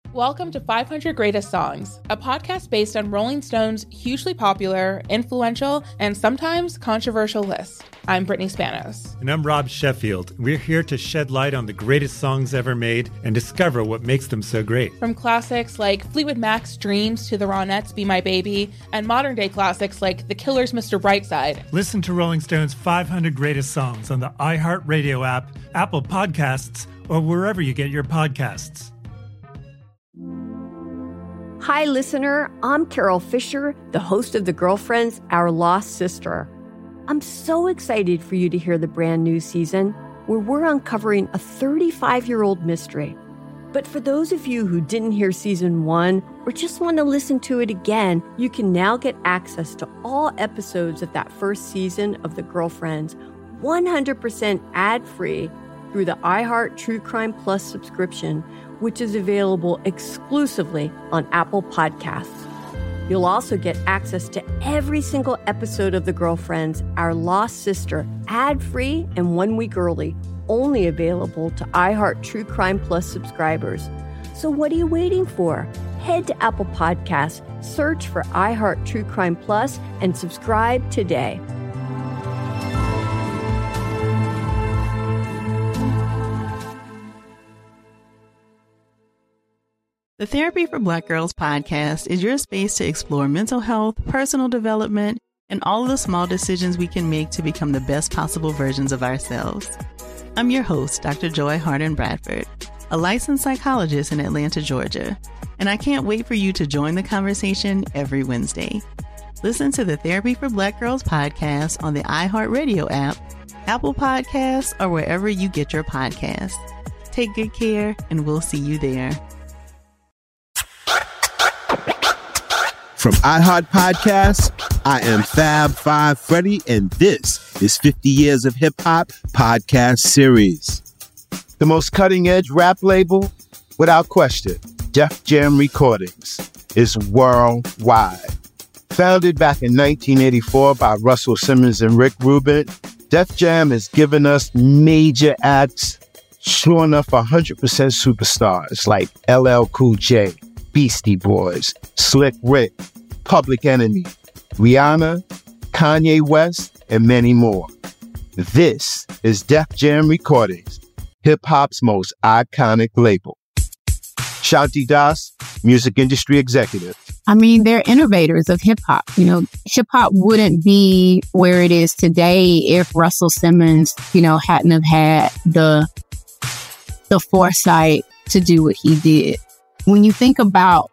Welcome to 500 Greatest Songs, a podcast based on Rolling Stone's hugely popular, influential, and sometimes controversial list. I'm Brittany Spanos. And I'm Rob Sheffield. We're here to shed light on the greatest songs ever made and discover what makes them so great. From classics like Fleetwood Mac's Dreams to the Ronettes' Be My Baby, and modern-day classics like The Killers' Mr. Brightside. Listen to Rolling Stone's 500 Greatest Songs on the iHeartRadio app, Apple Podcasts, or wherever you get your podcasts. Hi, listener. I'm Carol Fisher, the host of The Girlfriends, Our Lost Sister. I'm so excited for you to hear the brand new season where we're uncovering a 35-year-old mystery. But for those of you who didn't hear season 1 or just want to listen to it again, you can now get access to all episodes of that first season of The Girlfriends 100% ad-free through the iHeart True Crime Plus subscription, which is available exclusively on Apple Podcasts. You'll also get access to every single episode of The Girlfriends, Our Lost Sister, ad-free and 1 week early, only available to iHeart True Crime Plus subscribers. So what are you waiting for? Head to Apple Podcasts, search for iHeart True Crime Plus, and subscribe today. The Therapy for Black Girls podcast is your space to explore mental health, personal development, and all of the small decisions we can make to become the best possible versions of ourselves. I'm your host, Dr. Joy Harden Bradford, a licensed psychologist in Atlanta, Georgia, and I can't wait for you to join the conversation every Wednesday. Listen to the Therapy for Black Girls podcast on the iHeartRadio app, Apple Podcasts, or wherever you get your podcasts. Take good care, and we'll see you there. From iHeart Podcasts, I am Fab Five Freddy, and this is 50 Years of Hip Hop podcast series. The most cutting-edge rap label, without question, Def Jam Recordings, is worldwide. Founded back in 1984 by Russell Simmons and Rick Rubin, Def Jam has given us major acts, sure enough 100% superstars like LL Cool J, Beastie Boys, Slick Rick, Public Enemy, Rihanna, Kanye West, and many more. This is Def Jam Recordings, hip-hop's most iconic label. Shanti Das, music industry executive. I mean, they're innovators of hip-hop. You know, hip-hop wouldn't be where it is today if Russell Simmons, hadn't have had the foresight to do what he did. When you think about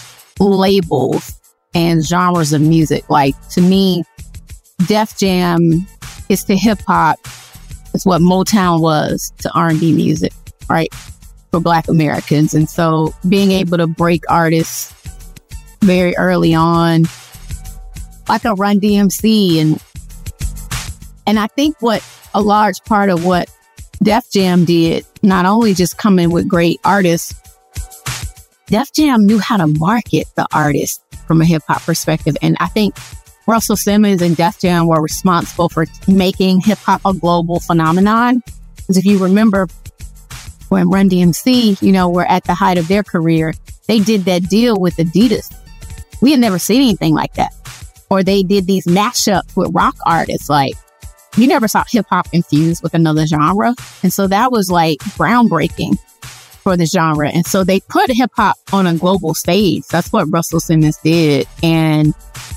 labels and genres of music, like, to me, Def Jam is to hip hop. It's what Motown was to R&B music, right? For Black Americans. And so being able to break artists very early on, like a Run DMC. And I think what a large part of what Def Jam did, not only just coming with great artists, Def Jam knew how to market the artist from a hip-hop perspective. And I think Russell Simmons and Def Jam were responsible for making hip-hop a global phenomenon. Because if you remember when Run DMC, were at the height of their career, they did that deal with Adidas. We had never seen anything like that. Or they did these mashups with rock artists. Like, you never saw hip-hop infused with another genre. And so that was like groundbreaking for the genre. And so they put hip hop on a global stage. That's what Russell Simmons did. And,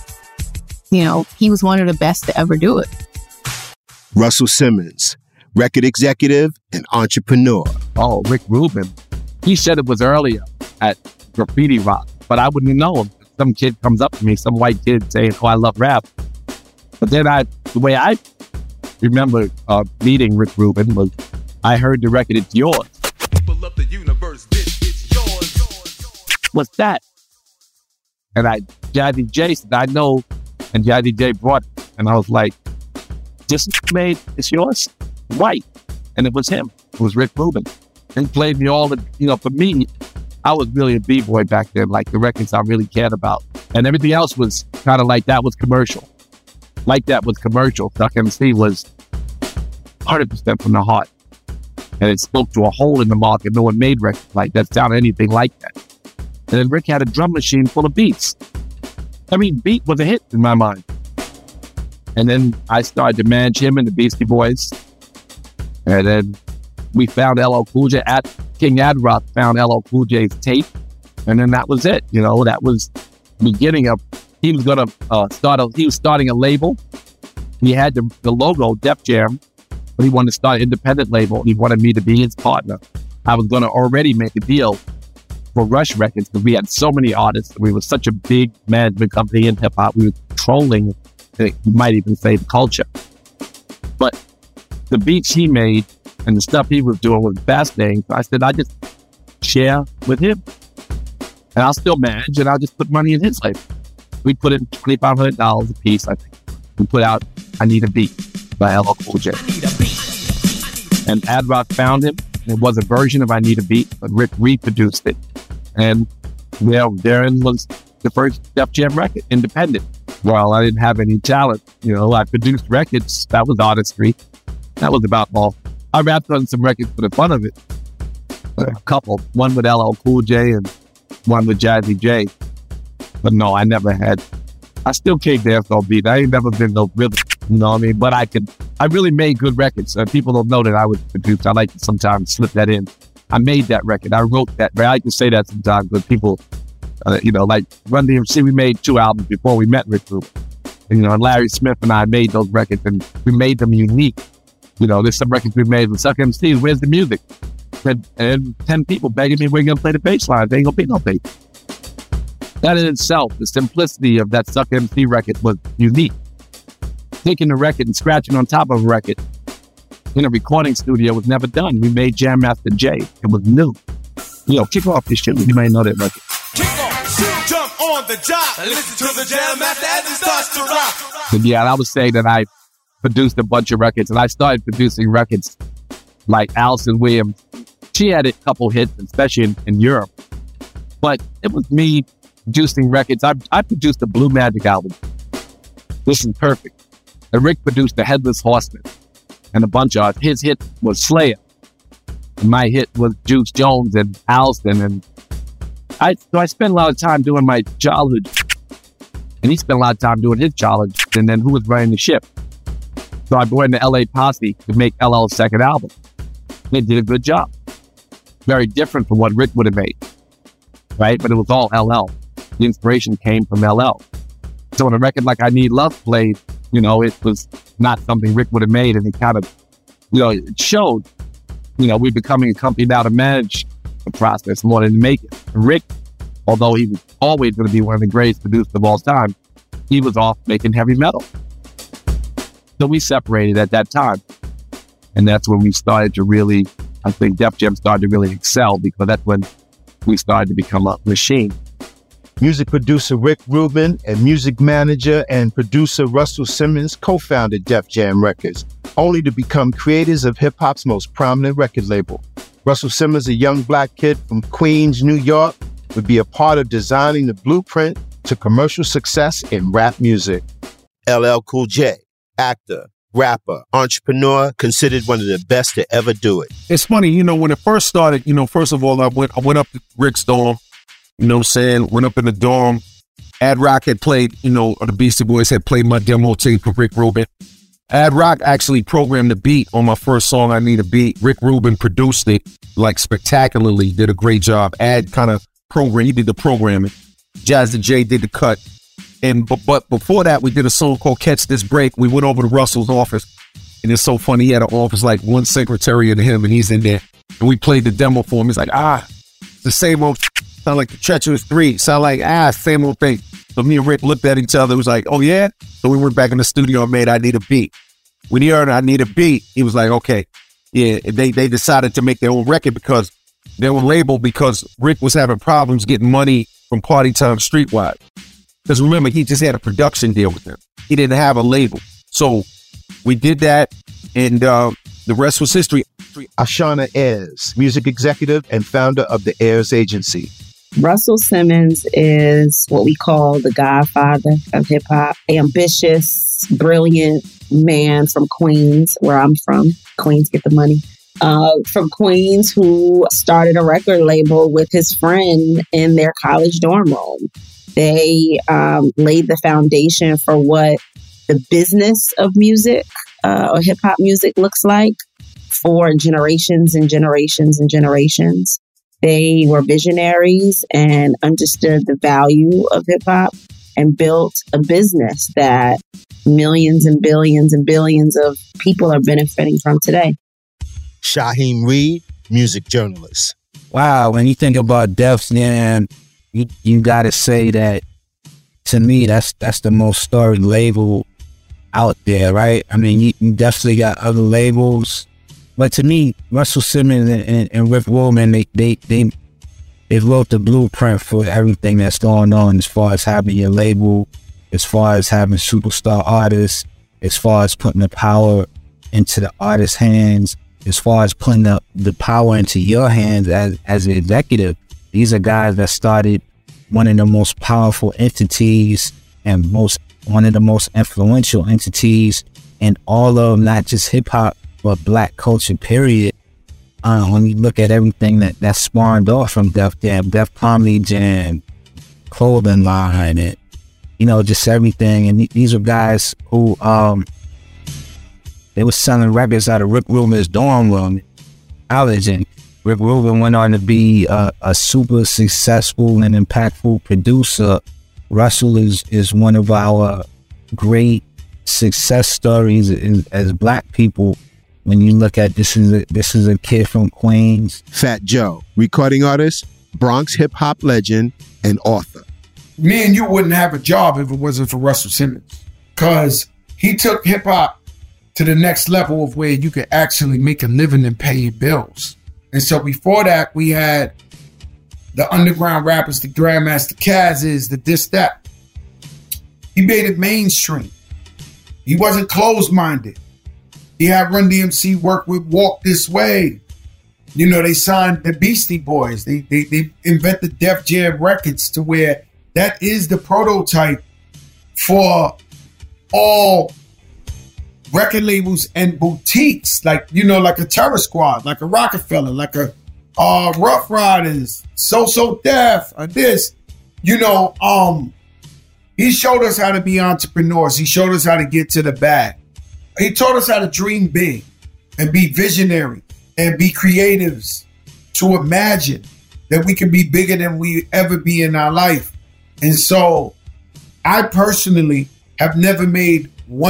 he was one of the best to ever do it. Russell Simmons, record executive and entrepreneur. Oh, Rick Rubin. He said it was earlier at Graffiti Rock, but I wouldn't know. Some kid comes up to me, some white kid saying, "Oh, I love rap." But then the way I remember meeting Rick Rubin was, I heard the record, "It's Yours." People of the universe, it's yours. What's that? And Jazzy J said, "I know," and Jazzy J brought it. And I was like, "This made It's Yours?" White. And it was him. It was Rick Rubin. And he played me all the, for me, I was really a B-boy back then, like the records I really cared about. And everything else was kind of like that was commercial. Like that was commercial. Duck MC was 100% from the heart. And it spoke to a hole in the market. No one made records like that, sounded anything like that. And then Rick had a drum machine full of beats. Every beat was a hit in my mind. And then I started to manage him and the Beastie Boys. And then we found LL Cool J. King Ad Rock found LL Cool J's tape. And then that was it. You know, that was the beginning of, he was going to he was starting a label. He had the logo, Def Jam, but he wanted to start an independent label. He wanted me to be his partner. I was going to already make a deal for Rush Records because we had so many artists. We were such a big management company in hip hop. We were controlling, you might even say, the culture. But the beats he made and the stuff he was doing was fascinating. So I said, I just share with him. And I'll still manage and I'll just put money in his label. We put in $2,500 a piece, I think. We put out I Need a Beat by LL Cool J. And Ad Rock found him. It was a version of I Need a Beat, but Rick reproduced it. And therein was the first Def Jam record, independent. Well, I didn't have any talent. You know, I produced records. That was artistry. That was about all. I rapped on some records for the fun of it. A couple. One with LL Cool J and one with Jazzy J. But no, I never had. I still can't dance on beat. I ain't never been no really, you know what I mean? But I really made good records. People don't know that I was produced. I like to sometimes slip that in. I made that record. I wrote that. I like to say that sometimes, but people, you know, like Run DMC, we made 2 albums before we met Rick Rubin. And, you know, and Larry Smith and I made those records and we made them unique. You know, there's some records we made with Suck MC. Where's the music? And 10 people begging me, we're going to play the bass line. There ain't going to be no bass. That in itself, the simplicity of that Suck MC record was unique. Taking the record and scratching on top of a record in a recording studio was never done. We made Jam Master Jay. It was new. You know, kick off this shit. You may know that record. Kick off, shoot, jump on the job. Listen to the Jam Master as it starts to rock. But yeah, I would say that I produced a bunch of records, and I started producing records like Alison Williams. She had a couple hits, especially in Europe. But it was me producing records. I produced the Blue Magic album. This is perfect. And Rick produced the Headless Horseman and a bunch of his hit was Slayer. And my hit was Juice Jones and Alston. And I spent a lot of time doing my childhood. And he spent a lot of time doing his childhood. And then who was running the ship? So I brought in the LA Posse to make LL's second album. They did a good job. Very different from what Rick would have made. Right? But it was all LL. The inspiration came from LL. So when a record like I Need Love played, you know, it was not something Rick would have made. And it kind of, you know, it showed, you know, we're becoming a company now to manage the process more than to make it. And Rick, although he was always going to be one of the greatest producers of all time, he was off making heavy metal. So we separated at that time. And that's when we started to really, I think Def Jam started to really excel because that's when we started to become a machine. Music producer Rick Rubin and music manager and producer Russell Simmons co-founded Def Jam Records, only to become creators of hip-hop's most prominent record label. Russell Simmons, a young black kid from Queens, New York, would be a part of designing the blueprint to commercial success in rap music. LL Cool J, actor, rapper, entrepreneur, considered one of the best to ever do it. It's funny, you know, when it first started, you know, first of all, I went up to Rick's dorm, you know what I'm saying? Went up in the dorm. Ad Rock had played, you know, the Beastie Boys had played my demo tape for Rick Rubin. Ad Rock actually programmed the beat on my first song, I Need a Beat. Rick Rubin produced it, like, spectacularly, did a great job. Ad kind of programmed, he did the programming. Jazzy J did the cut. And but before that, we did a song called Catch This Break. We went over to Russell's office. And it's so funny, he had an office like one secretary to him, and he's in there. And we played the demo for him. He's like, it's the same old sound like the Treacherous 3. Sound like, same old thing. So me and Rick looked at each other. It was like, oh, yeah? So we went back in the studio and made I Need a Beat. When he heard I Need a Beat, he was like, okay. Yeah, they decided to make their own record because their own label because Rick was having problems getting money from Party Time Streetwise. Because remember, he just had a production deal with them. He didn't have a label. So we did that, and the rest was history. Ashana Ayers, music executive and founder of the Ayers Agency. Russell Simmons is what we call the godfather of hip hop. Ambitious, brilliant man from Queens, where I'm from. Queens get the money. from Queens who started a record label with his friend in their college dorm room. They laid the foundation for what the business of music or hip hop music looks like for generations and generations and generations. They were visionaries and understood the value of hip hop and built a business that millions and billions of people are benefiting from today. Shaheem Reed, music journalist. Wow, when you think about Def Jam, you got to say that, to me, that's the most storied label out there, right? I mean, you definitely got other labels, but to me, Russell Simmons and Rick Rubin, they wrote the blueprint for everything that's going on as far as having your label, as far as having superstar artists, as far as putting the power into the artist's hands, as far as putting the power into your hands as an executive. These are guys that started one of the most powerful entities and one of the most influential entities in all of not just hip hop, but black culture, period. When you look at everything that spawned off from Def Jam, Def Comedy Jam, clothing line, and, you know, just everything. And these are guys who, they were selling records out of Rick Rubin's dorm room, college, and Rick Rubin went on to be a super successful and impactful producer. Russell is one of our great success stories as black people. When you look at this is a kid from Queens. Fat Joe, recording artist, Bronx hip hop legend, and author. Me and you wouldn't have a job if it wasn't for Russell Simmons, because he took hip hop to the next level of where you could actually make a living and pay your bills. And so before that, we had the underground rappers, the Grandmaster Caz's, the this, that. He made it mainstream. He wasn't closed-minded. He had Run DMC work with Walk This Way. You know, they signed the Beastie Boys. They invented Def Jam Records to where that is the prototype for all record labels and boutiques, like, you know, like a Terror Squad, like a Rockefeller, like a Rough Riders, So Def, or this. You know, he showed us how to be entrepreneurs. He showed us how to get to the bag. He taught us how to dream big and be visionary and be creatives, to imagine that we can be bigger than we ever be in our life. And so I personally have never made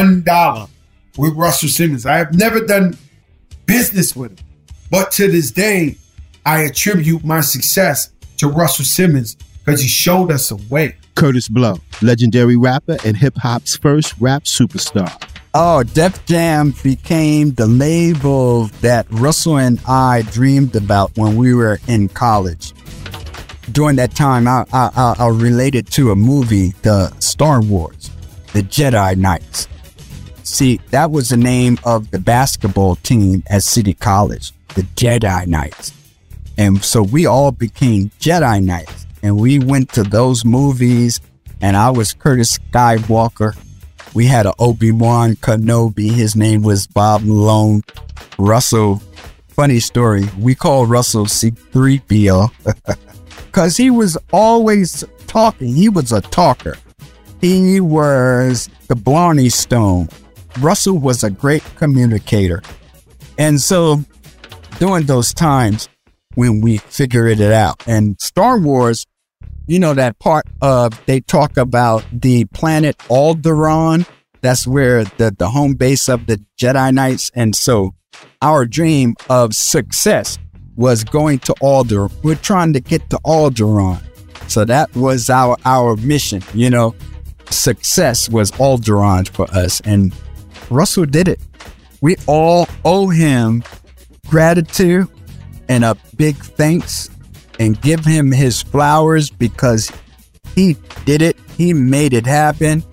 $1 with Russell Simmons. I have never done business with him. But to this day, I attribute my success to Russell Simmons because he showed us a way. Curtis Blow, legendary rapper and hip-hop's first rap superstar. Oh, Def Jam became the label that Russell and I dreamed about when we were in college. During that time, I related to a movie, the Star Wars, the Jedi Knights. See, that was the name of the basketball team at City College, the Jedi Knights. And so we all became Jedi Knights. And we went to those movies, and I was Curtis Skywalker. We had an Obi-Wan Kenobi. His name was Bob Malone. Russell, funny story, we call Russell C-3PO because he was always talking. He was a talker. He was the Blarney Stone. Russell was a great communicator. And so during those times when we figured it out, and Star Wars, you know, that part of, they talk about the planet Alderaan. That's where the home base of the Jedi Knights. And so our dream of success was going to Alderaan. We're trying to get to Alderaan. So that was our mission, you know. Success was Alderaan for us. And Russell did it. We all owe him gratitude and a big thanks, and give him his flowers because he did it. He made it happen,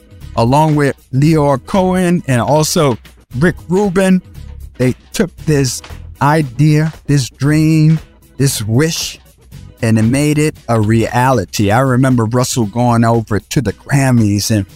along with Leor Cohen and also Rick Rubin. They took this idea, this dream, this wish, and it made it a reality. I remember Russell going over to the Grammys and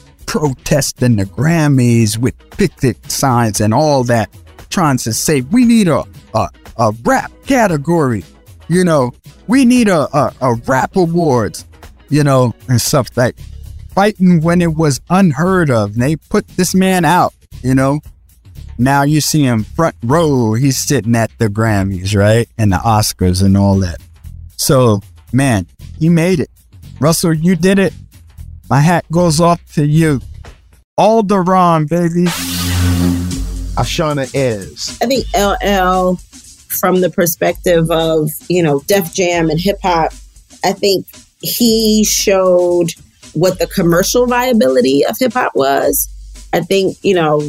protesting the Grammys with picnic signs and all that, trying to say, we need a a rap category. You know, we need a rap awards, you know, and stuff like fighting when it was unheard of. And they put this man out, you know. Now you see him front row. He's sitting at the Grammys, right? And the Oscars and all that. So, man, he made it. Russell, you did it. My hat goes off to you. All the wrong, baby. Ashana Ayers. I think LL, from the perspective of, you know, Def Jam and hip hop, I think he showed what the commercial viability of hip hop was. I think, you know,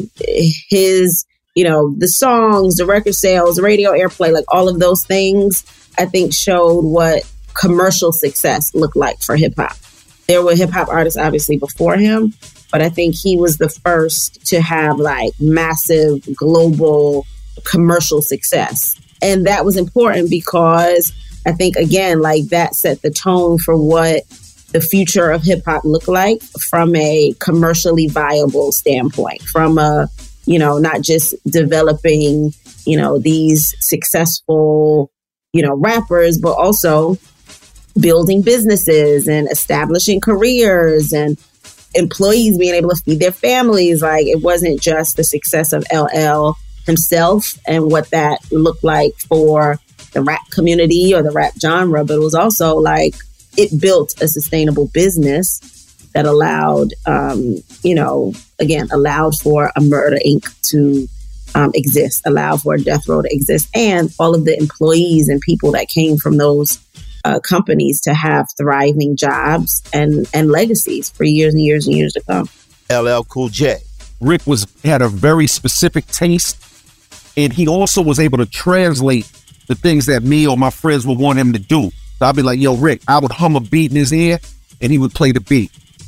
his, you know, the songs, the record sales, the radio airplay, like all of those things, I think showed what commercial success looked like for hip hop. There were hip hop artists obviously before him, but I think he was the first to have like massive global commercial success. And that was important because I think, again, like that set the tone for what the future of hip hop looked like from a commercially viable standpoint, from a, you know, not just developing, you know, these successful, you know, rappers, but also building businesses and establishing careers and employees being able to feed their families. Like, it wasn't just the success of LL himself and what that looked like for the rap community or the rap genre, but it was also like it built a sustainable business that allowed, you know, again, allowed for a Murder Inc. to exist, allowed for a Death Row to exist, and all of the employees and people that came from those companies to have thriving jobs and legacies for years and years and years to come. LL Cool J. Rick had a very specific taste, and he also was able to translate the things that me or my friends would want him to do. So I'd be like, yo, Rick, I would hum a beat in his ear, and he would play the beat.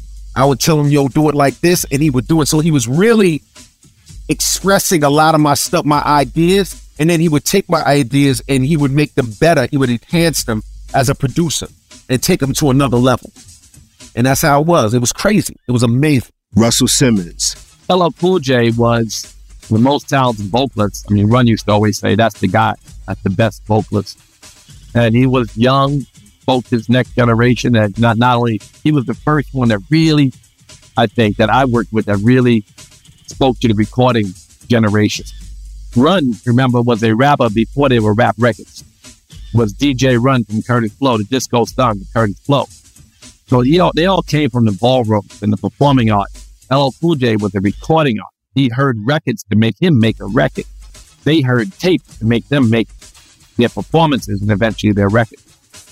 I would tell him, yo, do it like this, and he would do it. So he was really expressing a lot of my stuff, my ideas, and then he would take my ideas and he would make them better. He would enhance them as a producer and take them to another level. And that's how it was. It was crazy. It was amazing. Russell Simmons. LL Cool J was the most talented vocalist. I mean, Run used to always say, that's the guy. That's the best vocalist. And he was young, spoke his next generation. And not only, he was the first one that really, I think, that I worked with that really spoke to the recording generation. Run, remember, was a rapper before they were rap records. Was DJ Run from Curtis Flow, the disco star from Curtis Flow. So, you know, they all came from the ballroom and the performing art. LL Cool J was a recording art. He heard records to make him make a record. They heard tapes to make them make their performances and eventually their records.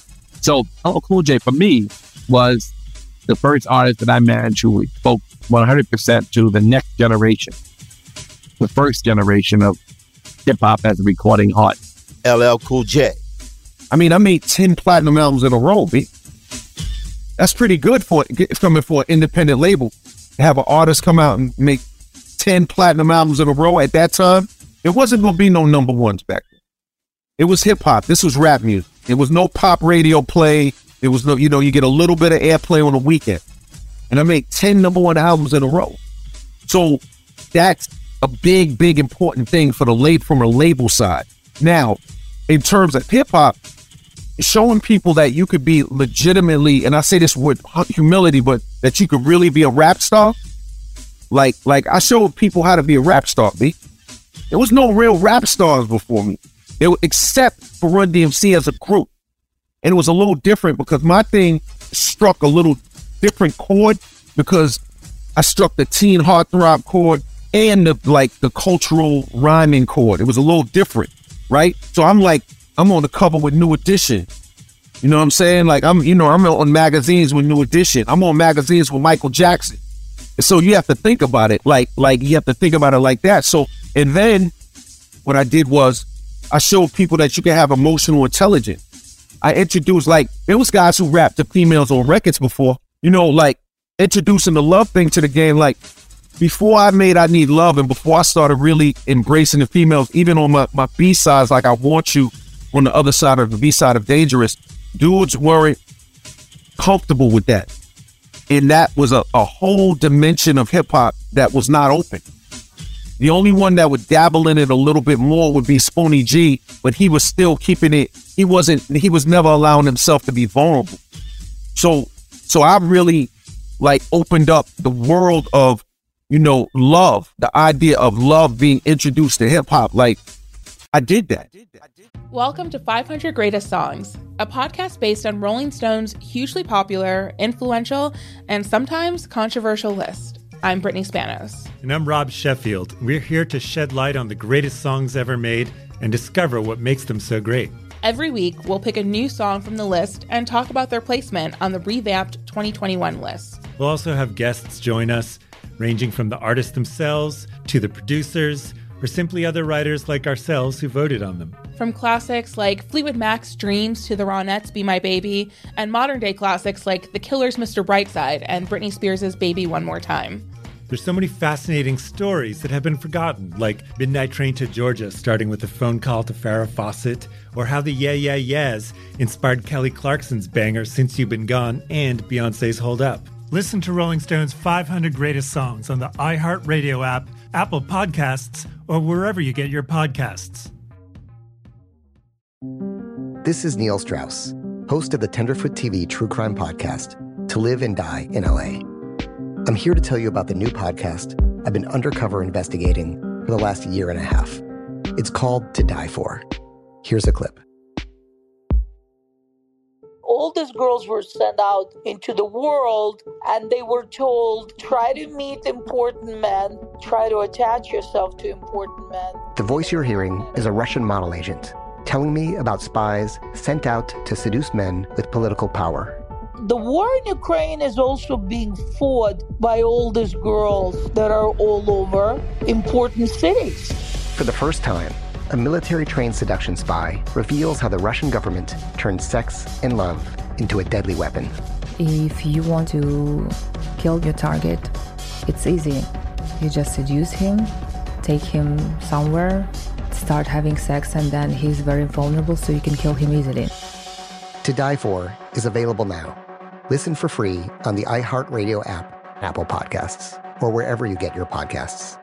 So LL Cool J, for me, was the first artist that I managed who spoke 100% to the next generation. The first generation of hip-hop as a recording art. LL Cool J. I mean, I made 10 platinum albums in a row, B. That's pretty good for coming for an independent label. To have an artist come out and make 10 platinum albums in a row at that time, it wasn't going to be no number ones back then. It was hip-hop. This was rap music. It was no pop radio play. It was no, you know, you get a little bit of airplay on the weekend. And I made 10 number one albums in a row. So that's a big, big important thing for from a label side. Now, in terms of hip-hop, showing people that you could be legitimately, and I say this with humility, but that you could really be a rap star. Like I showed people how to be a rap star, B. There was no real rap stars before me, except for Run DMC as a group. And it was a little different because my thing struck a little different chord because I struck the teen heartthrob chord and the cultural rhyming chord. It was a little different, right? So I'm on the cover with New Edition. You know what I'm saying? Like I'm on magazines with New Edition. I'm on magazines with Michael Jackson. So you have to think about it like you have to think about it like that. So, and then what I did was I showed people that you can have emotional intelligence. I introduced, there was guys who rapped to females on records before, introducing the love thing to the game. Like before I made I Need Love and before I started really embracing the females, even on my B-sides, like I Want You on the other side of the B-side of Dangerous, dudes weren't comfortable with that. And that was a whole dimension of hip hop that was not open. The only one that would dabble in it a little bit more would be Spoonie G, but he was still keeping it. He was never allowing himself to be vulnerable. So I really like opened up the world of, love, the idea of love being introduced to hip hop. Like, I did that. Welcome to 500 Greatest Songs, a podcast based on Rolling Stone's hugely popular, influential, and sometimes controversial list. I'm Brittany Spanos. And I'm Rob Sheffield. We're here to shed light on the greatest songs ever made and discover what makes them so great. Every week, we'll pick a new song from the list and talk about their placement on the revamped 2021 list. We'll also have guests join us, ranging from the artists themselves to the producers, or simply other writers like ourselves who voted on them. From classics like Fleetwood Mac's Dreams to the Ronettes' Be My Baby, and modern-day classics like The Killer's Mr. Brightside and Britney Spears' Baby One More Time. There's so many fascinating stories that have been forgotten, like Midnight Train to Georgia, starting with a phone call to Farrah Fawcett, or how the Yeah Yeah Yeahs inspired Kelly Clarkson's banger Since You've Been Gone and Beyoncé's Hold Up. Listen to Rolling Stone's 500 Greatest Songs on the iHeartRadio app, Apple Podcasts, or wherever you get your podcasts. This is Neil Strauss, host of the Tenderfoot TV true crime podcast, To Live and Die in LA. I'm here to tell you about the new podcast I've been undercover investigating for the last year and a half. It's called To Die For. Here's a clip. All these girls were sent out into the world and they were told, try to meet important men, try to attach yourself to important men. The voice you're hearing is a Russian model agent telling me about spies sent out to seduce men with political power. The war in Ukraine is also being fought by all these girls that are all over important cities. For the first time, a military-trained seduction spy reveals how the Russian government turned sex and love into a deadly weapon. If you want to kill your target, it's easy. You just seduce him, take him somewhere, start having sex, and then he's very vulnerable, so you can kill him easily. To Die For is available now. Listen for free on the iHeartRadio app, Apple Podcasts, or wherever you get your podcasts.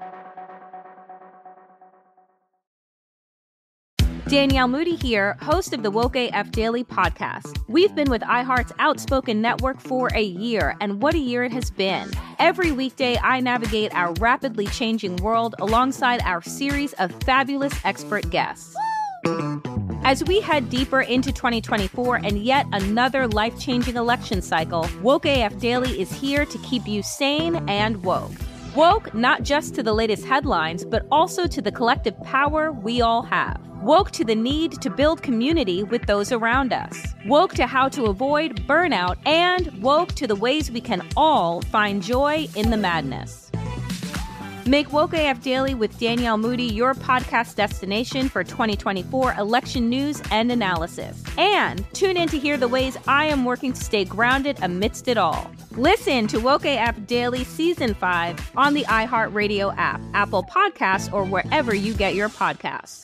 Danielle Moody here, host of the Woke AF Daily podcast. We've been with iHeart's Outspoken Network for a year, and what a year it has been. Every weekday, I navigate our rapidly changing world alongside our series of fabulous expert guests. As we head deeper into 2024 and yet another life-changing election cycle, Woke AF Daily is here to keep you sane and woke. Woke not just to the latest headlines, but also to the collective power we all have. Woke to the need to build community with those around us. Woke to how to avoid burnout, and woke to the ways we can all find joy in the madness. Make Woke AF Daily with Danielle Moody your podcast destination for 2024 election news and analysis. And tune in to hear the ways I am working to stay grounded amidst it all. Listen to Woke AF Daily Season 5 on the iHeartRadio app, Apple Podcasts, or wherever you get your podcasts.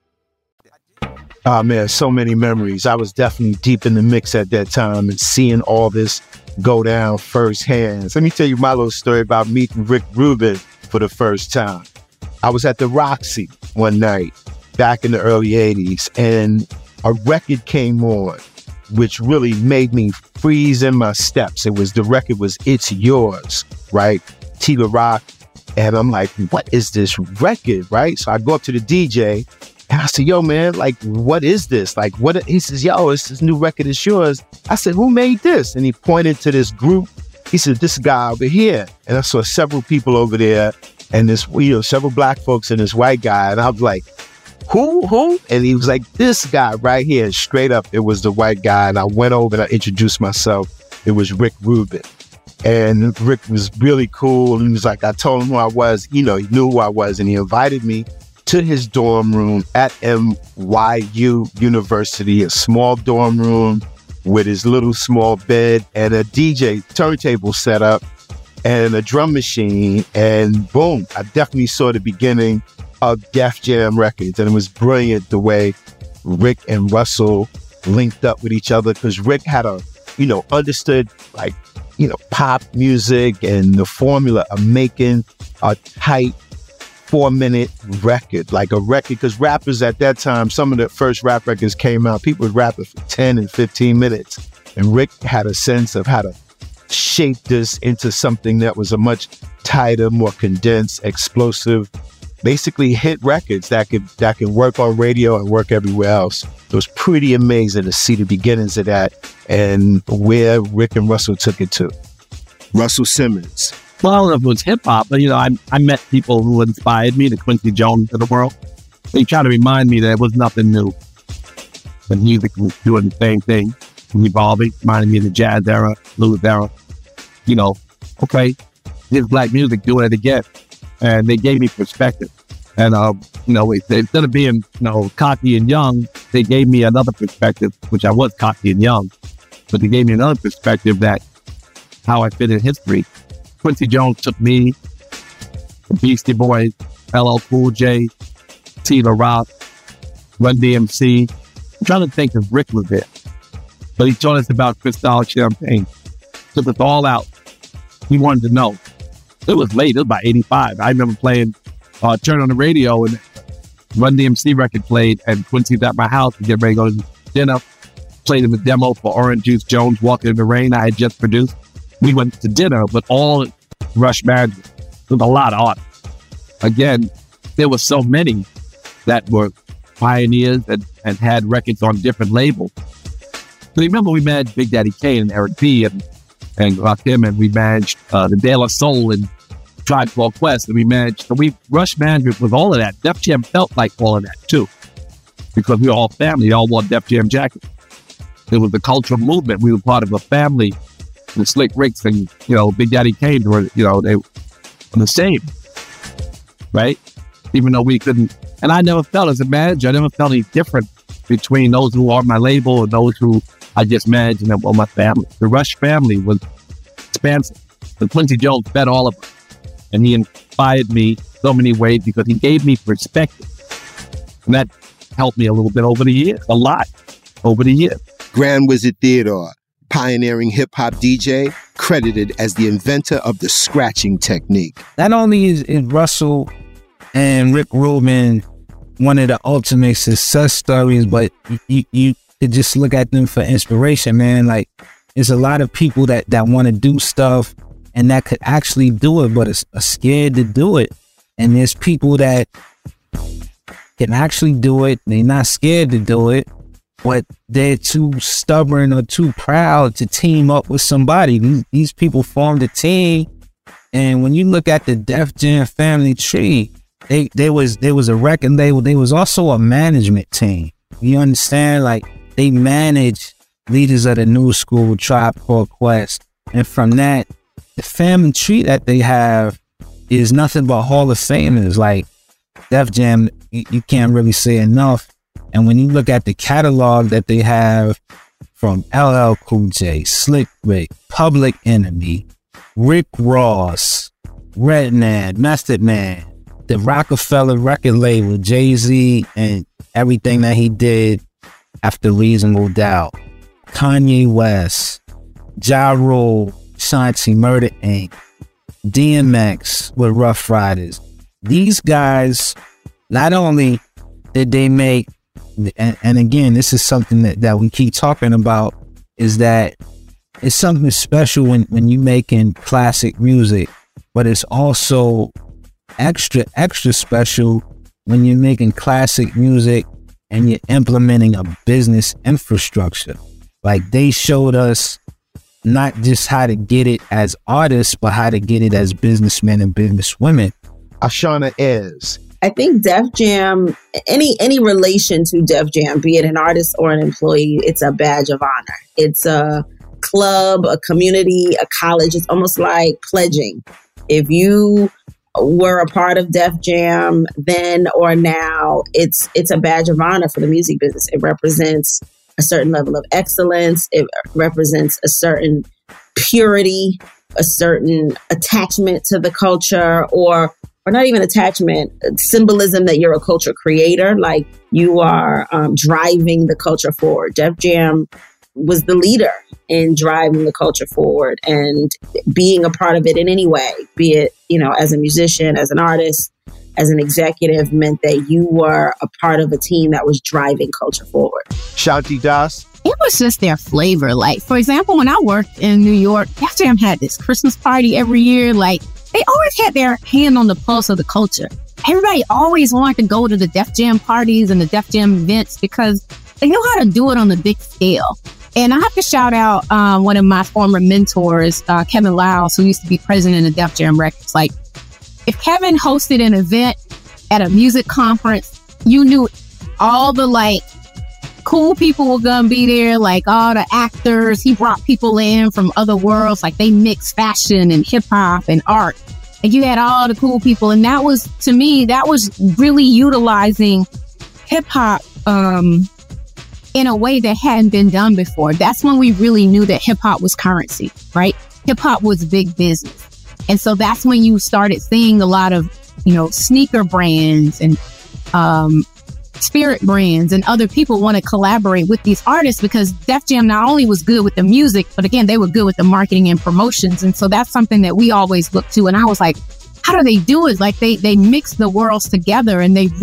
Oh man, so many memories. I was definitely deep in the mix at that time and seeing all this go down firsthand. Let me tell you my little story about meeting Rick Rubin for the first time. I was at the Roxy one night back in the early 80s, and a record came on which really made me freeze in my steps. The record was It's Yours, right? Tila Rock. And I'm like, what is this record, right? So I go up to the DJ and I said, yo, man, like, what is this? Like, what? He says, yo, it's this new record, It's Yours. I said, who made this? And he pointed to this group. He said, this guy over here. And I saw several people over there and this, several black folks and this white guy. And I was like, who? And he was like, this guy right here. And straight up, it was the white guy. And I went over and I introduced myself. It was Rick Rubin. And Rick was really cool. And he was like, I told him who I was. He knew who I was. And he invited me to his dorm room at NYU University, a small dorm room with his little small bed and a DJ turntable set up and a drum machine. And boom, I definitely saw the beginning of Def Jam Records. And it was brilliant the way Rick and Russell linked up with each other, because Rick had understood pop music and the formula of making a tight 4-minute record, like a record, because rappers at that time, some of the first rap records came out, people would rap it for 10 and 15 minutes. And Rick had a sense of how to shape this into something that was a much tighter, more condensed, explosive, basically hit records that can work on radio and work everywhere else. It was pretty amazing to see the beginnings of that and where Rick and Russell took it to. Russell Simmons. Well, I don't know if it was hip hop, but I met people who inspired me, the Quincy Jones of the world. They try to remind me that it was nothing new. The music was doing the same thing, evolving, reminding me of the jazz era, blues era. Okay, here's black music doing it again. And they gave me perspective. And, instead of being, cocky and young, they gave me another perspective, which I was cocky and young. But they gave me another perspective that how I fit in history. Quincy Jones took me, the Beastie Boys, LL Cool J, T. La Rock, Run DMC. I'm trying to think if Rick was there. But he told us about Cristal Champagne. Took us all out. He wanted to know. It was late. It was about 85. I remember playing, turn on the radio and Run DMC record played, and Quincy's at my house to get ready to go to dinner. Played him a demo for Orange Juice Jones, Walking in the Rain, I had just produced. We went to dinner, but all Rush Management. There was a lot of art. Again, there were so many that were pioneers and had records on different labels. So remember, we managed Big Daddy Kane and Eric B. and Rakim, and we managed the De La Soul and Tribe Called Quest, and we managed. So Rush Management with all of that. Def Jam felt like all of that too, because we were all family. We all wore Def Jam jackets. It was the cultural movement. We were part of a family. The Slick Ricks and Big Daddy Kane were they were the same, right? Even though we couldn't. And I never felt, as a manager, I never felt any different between those who are my label and those who I just managed and were my family. The Rush family was expansive. And Quincy Jones fed all of us. And he inspired me so many ways because he gave me perspective. And that helped me a little bit over the years, a lot over the years. Grand Wizard Theodore, pioneering hip-hop DJ, credited as the inventor of the scratching technique. Not only is Russell and Rick Rubin one of the ultimate success stories, but you could just look at them for inspiration, man. Like, there's a lot of people that want to do stuff and that could actually do it, but are scared to do it. And there's people that can actually do it. They're not scared to do it, but they're too stubborn or too proud to team up with somebody. These people formed a team. And when you look at the Def Jam family tree, there was a record label. There was also a management team. You understand? Like, they manage leaders of the new school, Tribe Called Quest. And from that, the family tree that they have is nothing but Hall of Famers. Like, Def Jam, you can't really say enough. And when you look at the catalog that they have from LL Cool J, Slick Rick, Public Enemy, Rick Ross, Redman, Method Man, the Rockefeller record label, Jay-Z, and everything that he did after Reasonable Doubt, Kanye West, Ja Rule, Shanti Murder Inc., DMX with Rough Riders. These guys, not only did they make, and again, this is something that we keep talking about, is that it's something special when you making classic music, but it's also extra special when you're making classic music and you're implementing a business infrastructure. Like, they showed us not just how to get it as artists, but how to get it as businessmen and businesswomen. Ashana Ayers. I think Def Jam, any relation to Def Jam, be it an artist or an employee, it's a badge of honor. It's a club, a community, a college. It's almost like pledging. If you were a part of Def Jam then or now, it's a badge of honor for the music business. It represents a certain level of excellence. It represents a certain purity, a certain attachment to the culture, or not even attachment, symbolism that you're a culture creator, like you are driving the culture forward. Def Jam was the leader in driving the culture forward and being a part of it in any way, be it, as a musician, as an artist, as an executive meant that you were a part of a team that was driving culture forward. Shanti Das. It was just their flavor. Like, for example, when I worked in New York, Def Jam had this Christmas party every year. Like, they always had their hand on the pulse of the culture. Everybody always wanted to go to the Def Jam parties and the Def Jam events because they know how to do it on the big scale. And I have to shout out one of my former mentors, Kevin Liles, who used to be president of Def Jam Records. Like, if Kevin hosted an event at a music conference, you knew all the, like, cool people were gonna be there, like all the actors. He brought people in from other worlds, like they mixed fashion and hip hop and art. And you had all the cool people. And that was, to me, that was really utilizing hip hop in a way that hadn't been done before. That's when we really knew that hip hop was currency, right? Hip hop was big business. And so that's when you started seeing a lot of, you know, sneaker brands and spirit brands and other people want to collaborate with these artists because Def Jam not only was good with the music, but again, they were good with the marketing and promotions. And so that's something that we always look to. And I was like, how do they do it? Like they mix the worlds together and they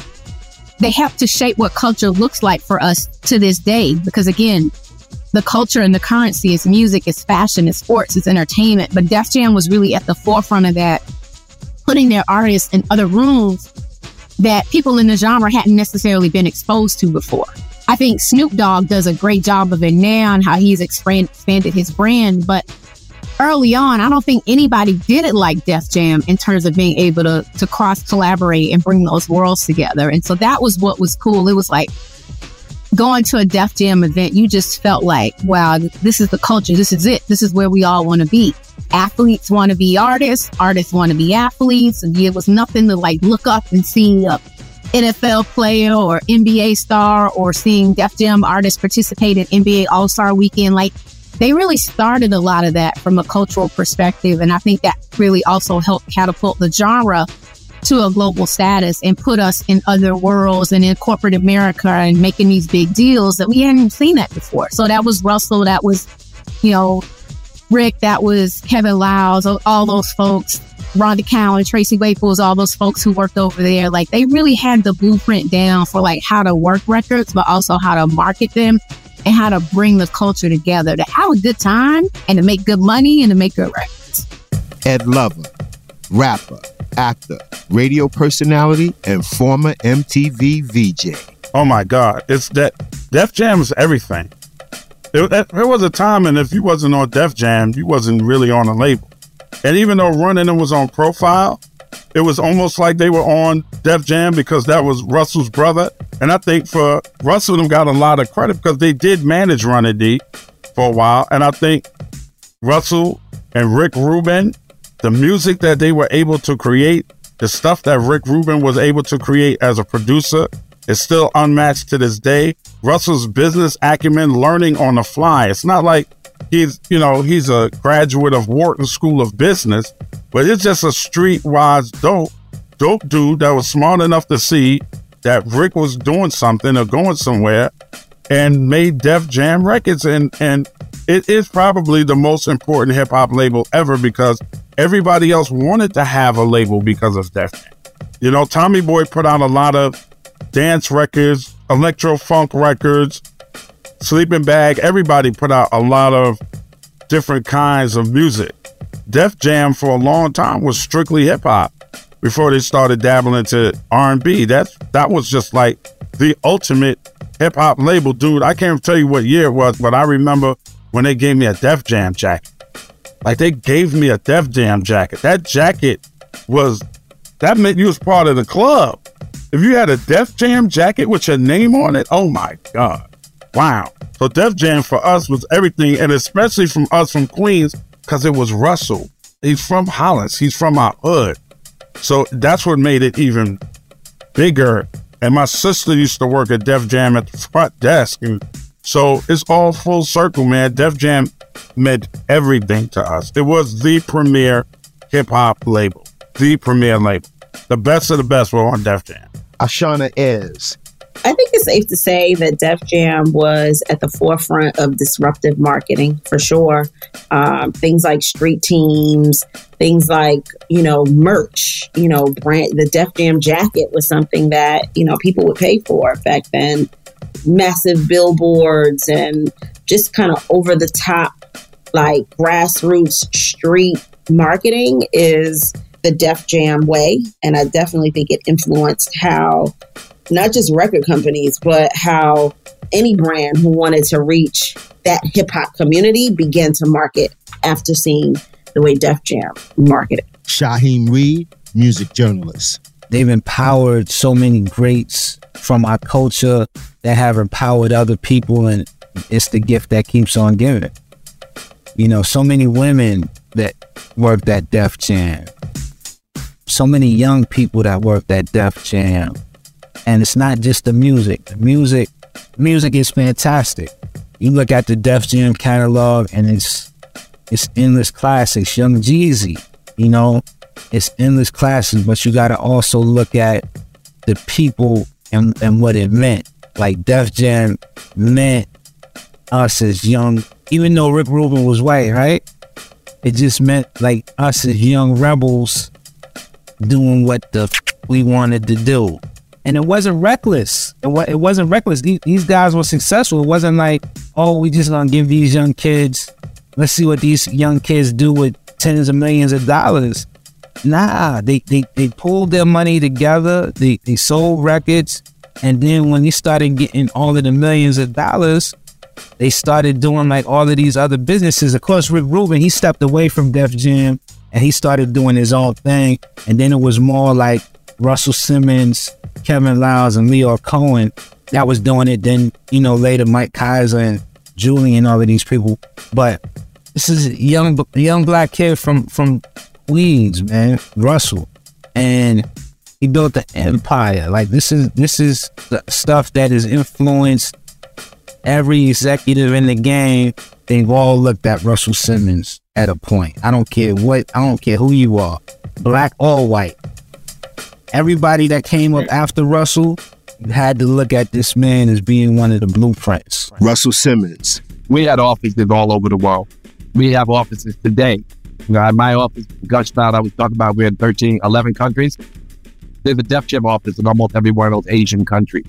help to shape what culture looks like for us to this day. Because again, the culture and the currency is music, it's fashion, it's sports, it's entertainment. But Def Jam was really at the forefront of that, putting their artists in other rooms that people in the genre hadn't necessarily been exposed to before. I think Snoop Dogg does a great job of it now and how he's expanded his brand. But early on, I don't think anybody did it like Def Jam in terms of being able to cross-collaborate and bring those worlds together. And so that was what was cool. It was like going to a Def Jam event, you just felt like, wow, this is the culture. This is it. This is where we all want to be. Athletes want to be artists. Artists want to be athletes. And it was nothing to like look up and see a NFL player or NBA star or seeing Def Jam artists participate in NBA All-Star Weekend. Like they really started a lot of that from a cultural perspective. And I think that really also helped catapult the genre to a global status and put us in other worlds and in corporate America and making these big deals that we hadn't seen that before. So that was Russell, that was, you know, Rick, that was Kevin Liles, all those folks, Rhonda Cowan, Tracy Waples, all those folks who worked over there. Like they really had the blueprint down for like how to work records, but also how to market them and how to bring the culture together to have a good time and to make good money and to make good records. Ed Lover, rapper, actor, radio personality, and former MTV VJ. Oh my God, it's that Def Jam is everything. There was a time, and if you wasn't on Def Jam, you wasn't really on a label. And even though Run and them was on Profile, it was almost like they were on Def Jam because that was Russell's brother. And I think for Russell, them got a lot of credit because they did manage Run and D for a while. And I think Russell and Rick Rubin, the music that they were able to create, the stuff that Rick Rubin was able to create as a producer, is still unmatched to this day. Russell's business acumen, learning on the fly. It's not like he's a graduate of Wharton School of Business, but it's just a streetwise dope dude that was smart enough to see that Rick was doing something or going somewhere and made Def Jam Records. And it is probably the most important hip hop label ever because everybody else wanted to have a label because of Def Jam. You know, Tommy Boy put out a lot of dance records, electro funk records, Sleeping Bag. Everybody put out a lot of different kinds of music. Def Jam for a long time was strictly hip hop before they started dabbling into R&B. That was just like the ultimate hip hop label, dude. I can't tell you what year it was, but I remember when they gave me a Def Jam jacket. Like they gave me a Def Jam jacket. That jacket that meant you was part of the club. If you had a Def Jam jacket with your name on it, oh my God. Wow. So Def Jam for us was everything, and especially from us from Queens, because it was Russell. He's from Hollis. He's from our hood. So that's what made it even bigger. And my sister used to work at Def Jam at the front desk. And so it's all full circle, man. Def Jam meant everything to us. It was the premier hip-hop label. The premier label. The best of the best were on Def Jam. Ashana Ayers, I think it's safe to say that Def Jam was at the forefront of disruptive marketing for sure. Things like street teams, things like, merch, the Def Jam jacket was something that, people would pay for back then. Massive billboards and just kind of over the top, like grassroots street marketing is the Def Jam way. And I definitely think it influenced how not just record companies, but how any brand who wanted to reach that hip hop community began to market after seeing the way Def Jam marketed. Shaheem Reed, music journalist. They've empowered so many greats from our culture that have empowered other people, and it's the gift that keeps on giving. So many women that worked at Def Jam. So many young people that worked at Def Jam. And it's not just the music. The music is fantastic. You look at the Def Jam catalog and it's endless classics. Young Jeezy, it's endless classics, but you gotta also look at the people and what it meant. Like Def Jam meant us as young, even though Rick Rubin was white, right? It just meant like us as young rebels doing what we wanted to do. And it wasn't reckless. It wasn't reckless. These guys were successful. It wasn't like, oh, we just gonna give these young kids, let's see what these young kids do with tens of millions of dollars. Nah, they pulled their money together. They sold records. And then when they started getting all of the millions of dollars, they started doing like all of these other businesses. Of course, Rick Rubin, he stepped away from Def Jam and he started doing his own thing. And then it was more like Russell Simmons, Kevin Liles, and Leo Cohen that was doing it. Then, later Mike Kaiser and Julie and all of these people. But this is a young black kid from Queens, man, Russell. And he built the empire. Like this is the stuff that has influenced every executive in the game. They've all looked at Russell Simmons at a point. I don't care who you are, black or white. Everybody that came up after Russell had to look at this man as being one of the blueprints. Russell Simmons. We had offices all over the world. We have offices today. At my office, Gushtown, I was talking about, we're in 11 countries. There's a Def Jam office in almost every one of those Asian countries.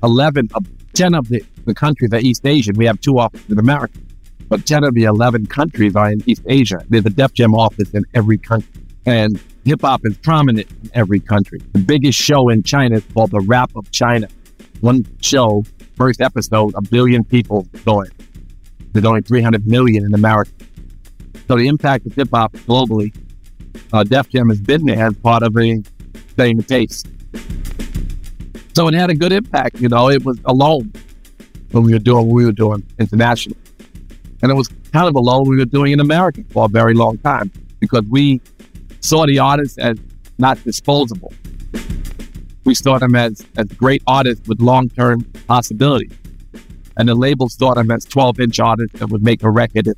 10 of the countries are East Asian. We have 2 offices in America. But 10 of the 11 countries are in East Asia. There's a Def Jam office in every country. And hip-hop is prominent in every country. The biggest show in China is called The Rap of China. One show, first episode, 1 billion people saw it. There's only 300 million in America. So the impact of hip-hop globally, Def Jam has been there as part of setting the pace. So it had a good impact, It was alone when we were doing what we were doing internationally. And it was kind of alone we were doing in America for a very long time because we saw the artists as not disposable. We saw them as great artists with long-term possibilities. And the label saw them as 12-inch artists that would make a record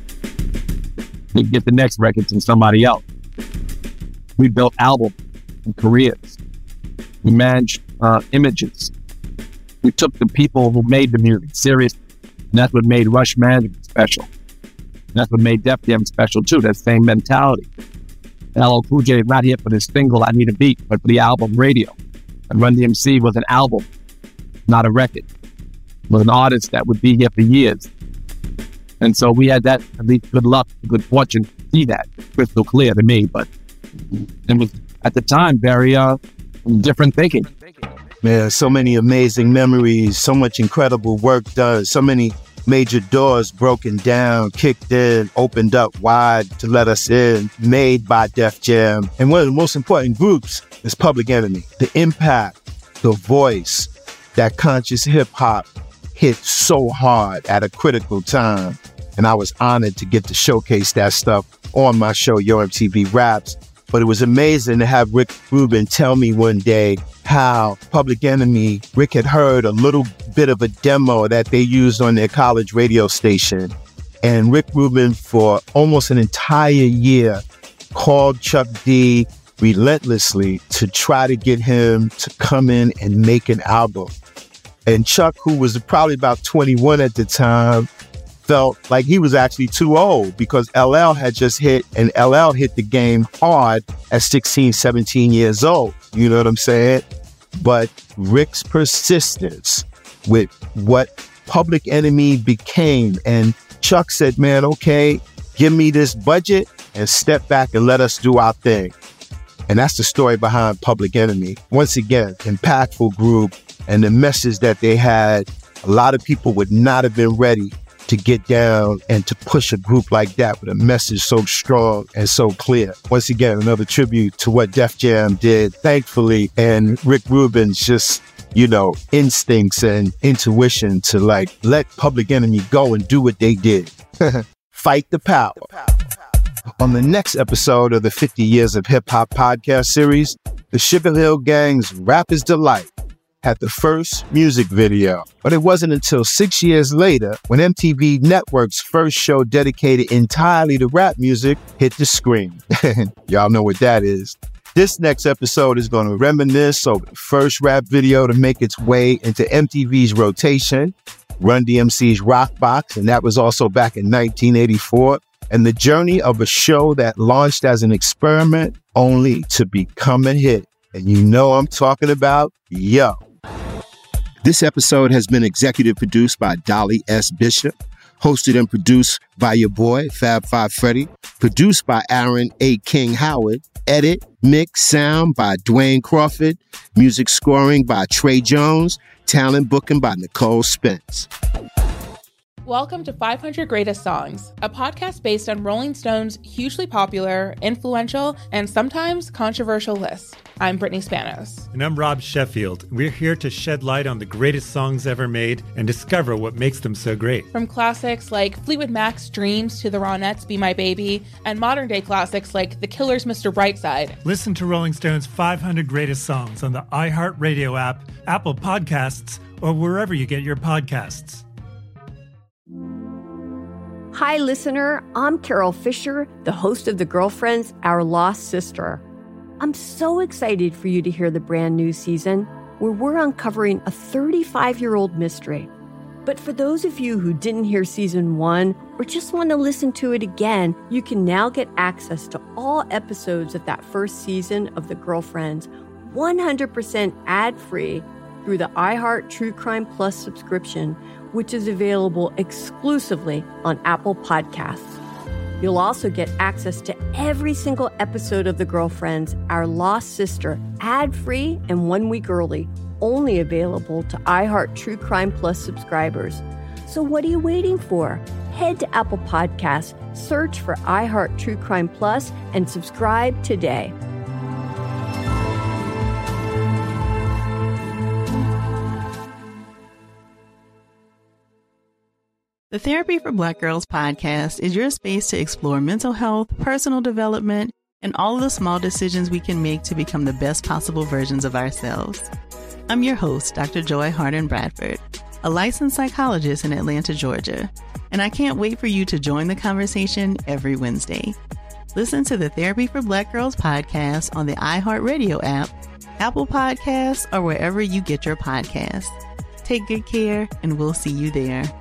and get the next record from somebody else. We built albums and careers. We managed images. We took the people who made the music serious, and that's what made Rush Management special. And that's what made Def Jam special too, that same mentality. LL Cool J is not here for this single, I Need a Beat, but for the album Radio. And Run DMC was an album, not a record. It was an artist that would be here for years. And so we had that, at least good luck, good fortune to see that crystal clear to me. But it was, at the time, very different thinking. Man, so many amazing memories, so much incredible work done, so many major doors broken down, kicked in, opened up wide to let us in, made by Def Jam. And one of the most important groups is Public Enemy. The impact, the voice, that conscious hip hop hit so hard at a critical time. And I was honored to get to showcase that stuff on my show, Yo MTV Raps. But it was amazing to have Rick Rubin tell me one day how Public Enemy, Rick had heard a little bit of a demo that they used on their college radio station. And Rick Rubin, for almost an entire year, called Chuck D relentlessly to try to get him to come in and make an album. And Chuck, who was probably about 21 at the time, felt like he was actually too old because LL had just hit, and LL hit the game hard at 16, 17 years old. You know what I'm saying? But Rick's persistence with what Public Enemy became, and Chuck said, man, okay, give me this budget and step back and let us do our thing. And that's the story behind Public Enemy. Once again, impactful group, and the message that they had, a lot of people would not have been ready to get down and to push a group like that with a message so strong and so clear. Once again, another tribute to what Def Jam did, thankfully, and Rick Rubin's just, instincts and intuition to let Public Enemy go and do what they did. Fight the power. On the next episode of the 50 Years of Hip Hop podcast series, the Sugar Hill Gang's Rapper's Delight had the first music video. But it wasn't until 6 years later when MTV Network's first show dedicated entirely to rap music hit the screen. Y'all know what that is. This next episode is going to reminisce over the first rap video to make its way into MTV's rotation, Run DMC's Rock Box, and that was also back in 1984, and the journey of a show that launched as an experiment only to become a hit. And you know I'm talking about Yo. This episode has been executive produced by Dolly S. Bishop, hosted and produced by your boy, Fab Five Freddy, produced by Aaron A. King Howard, edit, mix, sound by Dwayne Crawford, music scoring by Trey Jones, talent booking by Nicole Spence. Welcome to 500 Greatest Songs, a podcast based on Rolling Stone's hugely popular, influential, and sometimes controversial list. I'm Brittany Spanos. And I'm Rob Sheffield. We're here to shed light on the greatest songs ever made and discover what makes them so great. From classics like Fleetwood Mac's Dreams to the Ronettes' Be My Baby, and modern-day classics like The Killer's Mr. Brightside. Listen to Rolling Stone's 500 Greatest Songs on the iHeartRadio app, Apple Podcasts, or wherever you get your podcasts. Hi, listener. I'm Carol Fisher, the host of The Girlfriends, Our Lost Sister. I'm so excited for you to hear the brand new season where we're uncovering a 35-year-old mystery. But for those of you who didn't hear season 1 or just want to listen to it again, you can now get access to all episodes of that first season of The Girlfriends 100% ad-free through the iHeart True Crime Plus subscription, which is available exclusively on Apple Podcasts. You'll also get access to every single episode of The Girlfriends, Our Lost Sister, ad-free and 1 week early, only available to iHeart True Crime Plus subscribers. So what are you waiting for? Head to Apple Podcasts, search for iHeart True Crime Plus, and subscribe today. The Therapy for Black Girls podcast is your space to explore mental health, personal development, and all of the small decisions we can make to become the best possible versions of ourselves. I'm your host, Dr. Joy Harden Bradford, a licensed psychologist in Atlanta, Georgia, and I can't wait for you to join the conversation every Wednesday. Listen to the Therapy for Black Girls podcast on the iHeartRadio app, Apple Podcasts, or wherever you get your podcasts. Take good care, and we'll see you there.